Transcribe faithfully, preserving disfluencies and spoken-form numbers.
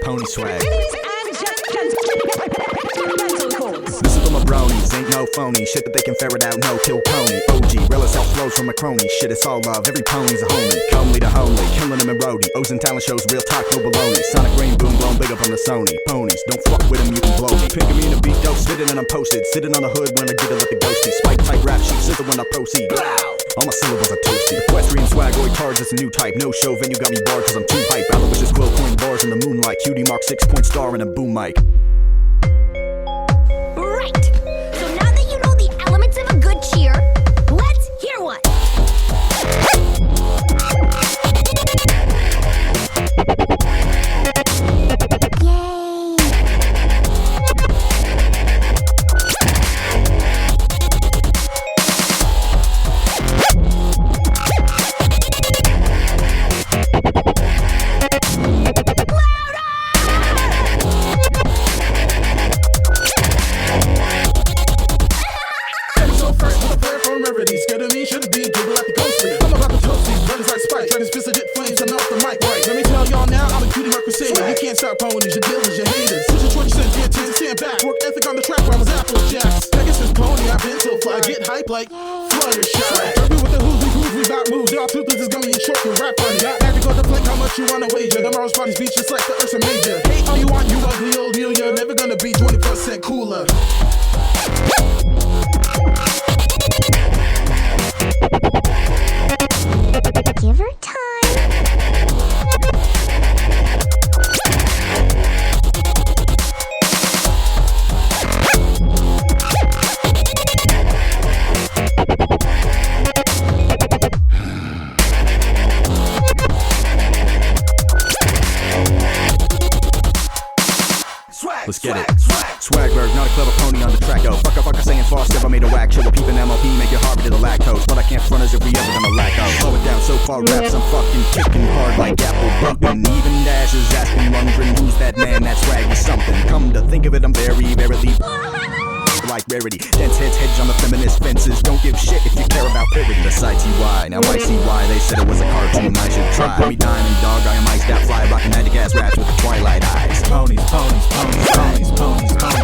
pony swag. Ladies and gentlemen, This is for my bronies, ain't no phony. Shit that they can ferret out, no kill pony. O G, real as hell flows from a crony. Shit, it's all love, every pony's a homie. Comely to homely, killing them in roadie. O's and talent shows, real talk, no baloney. Sonic rain boom, blown big up on the Sony. Ponies, don't fuck with them, you can blow me. Picking me in a beat dope, spitting and I'm posted. Sitting on the hood when I get it, let the ghosty. Spike type rap sheet, sizzle when I proceed. All my syllables are toasty. Equestrian swag, oi cards, it's a new type. No show venue got me barred cause I'm too hype. Aloysius quill coin bars in the moonlight. Cutie mark six point star and a boom mic. Right! So now that you know the elements of a good cheer, let's hear one! Yay! Scared of me, should've been giggle at the ghostly. I'm about to toast these brothers like Spike, trying to spit jet flames and off the mic. Right, let me tell y'all now, I'm a cutie mark crusader. You can't stop ponies, your dealers, your haters. Switch your twenty cents, ten ten, stand back. Work ethic on the track where I was Apple Jacks. Pegasus pony, I've been so fly, get hype like Fluttershy. Derby with the who's, we who's, we got moves. Y'all toothless is gonna be short and rap funny. Got magic on the flank, how much you wanna wager? Tomorrow's party speech just like the Ursa Major. Hate all you want, you ugly old mule. You're never gonna be twenty percent cooler. Give her time. Let's get it. Swagberg, not a clever pony on the track, oh. Fuck a fucker saying false, never made a whack show. A peeping M O P, make it hard to the lactose. But I can't front as if we ever gonna lack out. Slow it down so far, raps, I'm fucking kicking hard like apple bumping. Even Dash is asking, wondering who's that man that swag is something. Come to think of it, I'm very, verily like rarity. Dense heads hedge on the feminist fences. Don't give shit if you care about purity. The side T Y, now I see why they said it was a cartoon I should try. Call me Diamond Dog, I am iced out fly, rocking magic ass raps with the twilight eyes. Ponies, ponies, ponies, ponies, ponies, ponies.